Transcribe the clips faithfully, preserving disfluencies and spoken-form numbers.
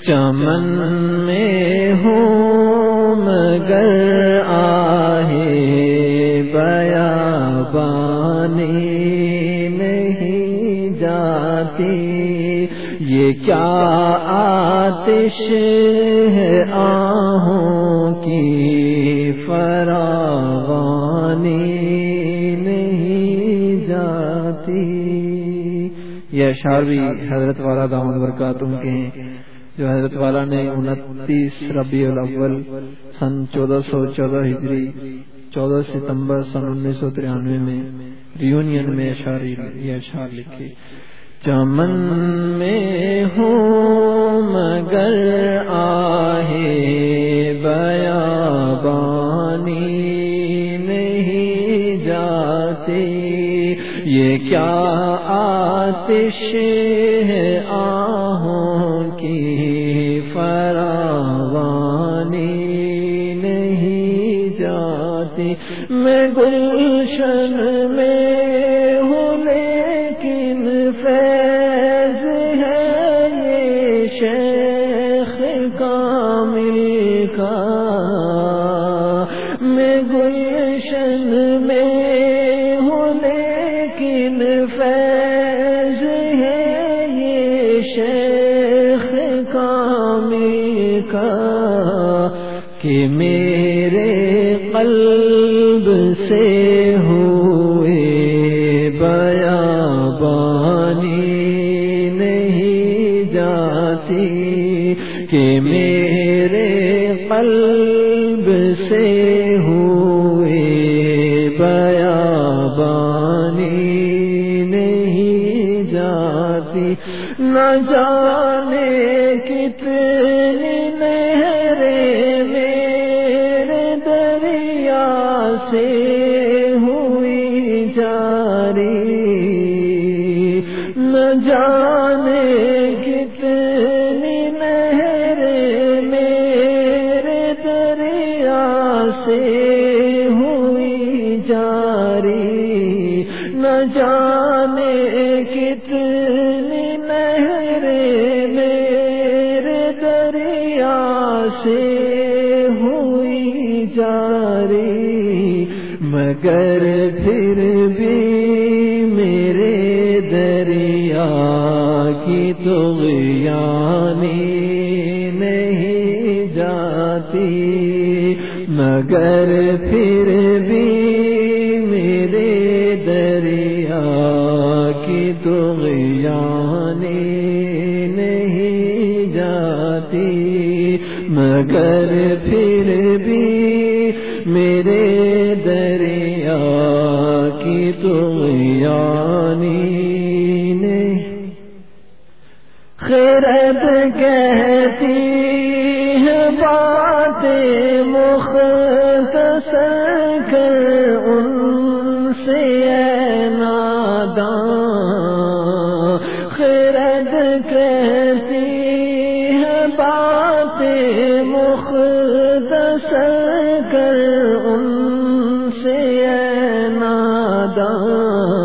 چمن میں ہوں مگر آہے بیابانی نہیں جاتی، یہ کیا آتش ہے آہوں کی فراوانی نہیں جاتی۔ یہ اشعار بھی حضرت والا دامن برکاتہم کے ہیں، جو حضرت والا نے انتیس ربیع الاول سن چودہ سو چودہ ہجری چودہ ستمبر سن انیس سو ترانوے میں ریونین میں اشعار یہ اشعار لکھے۔ چمن میں ہوں مگر آہے بیابانی نہیں جاتی، یہ کیا آتش ہے آہوں کی فراوانی نہیں جاتی۔ میں گلشن میں ہوں لیکن فیض ہے یہ شیخ کامل کا، میں گلشن میں ہوں لیکن فیض ہے یہ شیخ کامل کا، کہ میرے قلب سے ہوئے بیابانی نہیں جاتی، کہ میرے قلب سے ہوئے بیابانی نہیں جاتی۔ نہ جانے کتنی نہریں میرے دریا سے ہوئی جاری، نہ جانے کتنی نہریں میرے دریا سے ہوئی جاری، نہ جانے کتنی نہریں میرے دریا سے ہوئی جاری، مگر پھر بھی میرے دریا کی طغیانی نہیں جاتی، مگر پھر بھی میرے دریا کی طغیانی نہیں جاتی، مگر پھر بھی میرے دریا کی طغیانی نہیں۔ خرد کہتی ہے باتیں مختصر کر ان سے اے ناداں، خرد کہتی ہے باتیں مختصر کر ان سے اے ناداں،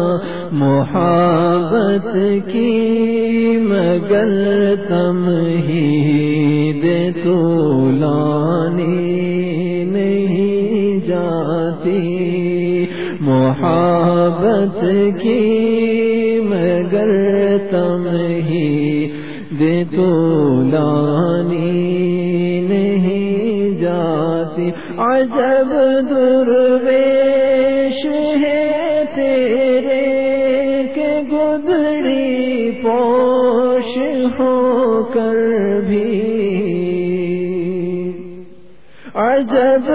محبت کی مگر تمہید طولانی نہیں جاتی، محبت کی مگر تمہید طولانی نہیں جاتی۔ عجب درویش ہے تیرے کہ گدڑی پوش ہو کر بھی، عجب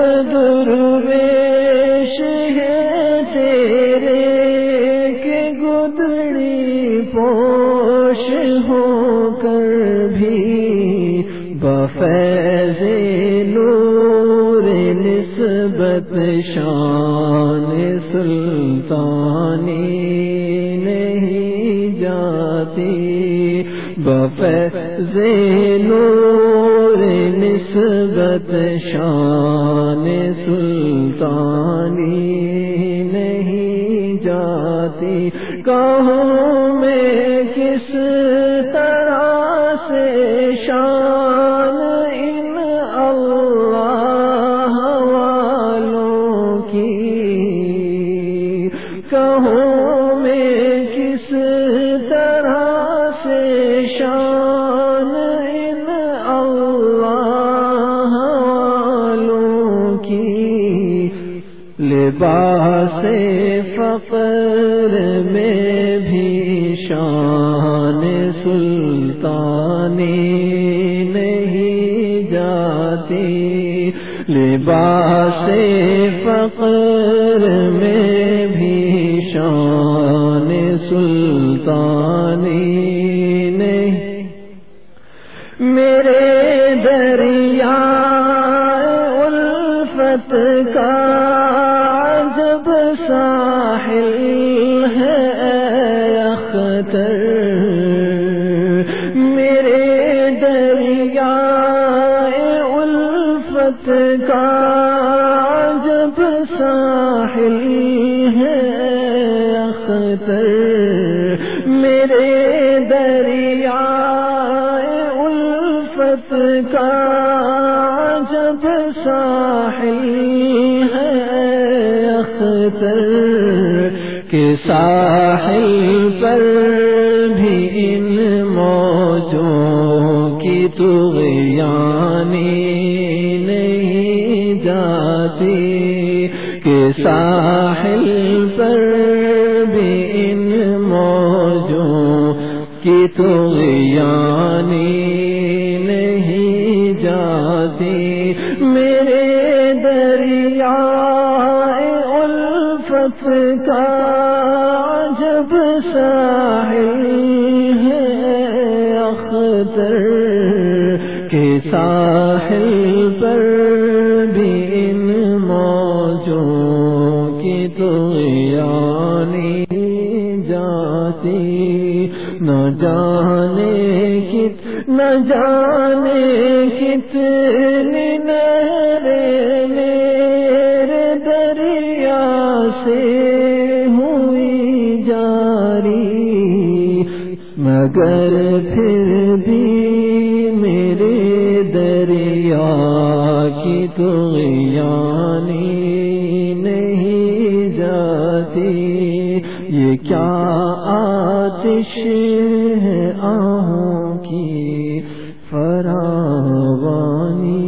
درویش ہے تیرے کہ گدڑی پوش ہو کر بھی، بفیض نور نسبت شان سلطانی نہیں جاتی، بفیض نور نسبت شان سلطانی نہیں جاتی۔ کہوں میں کس طرح سے شان لباس فقر میں بھی شان سلطانی نہیں جاتی، لباس فقر میں بھی شان سلطانی نہیں، میرے دریا الفت کا عجب ساحل ہے اختر، میرے دریا الفت کا عجب ساحل ہے اختر، میرے دریا الفت کا عجب ساحل ہے اختر، کہ ساحل پر بھی ان موجوں کی طغیانی نہیں جاتی، کہ ساحل پر بھی ان موجوں کی طغیانی نہیں جاتی، میرے دریا الفت کا عجب ساحل ہے اختر، کہ ساحل پر بھی ان موجوں کی طغیانی جاتی، نہ جانے کت نہ جانے کتنی نہریں میرے دریا سے ہوئی جاری، مگر پھر بھی میرے دریا کی طغیانی نہیں جاتی، یہ کیا آتش ہے آہوں کی فراوانی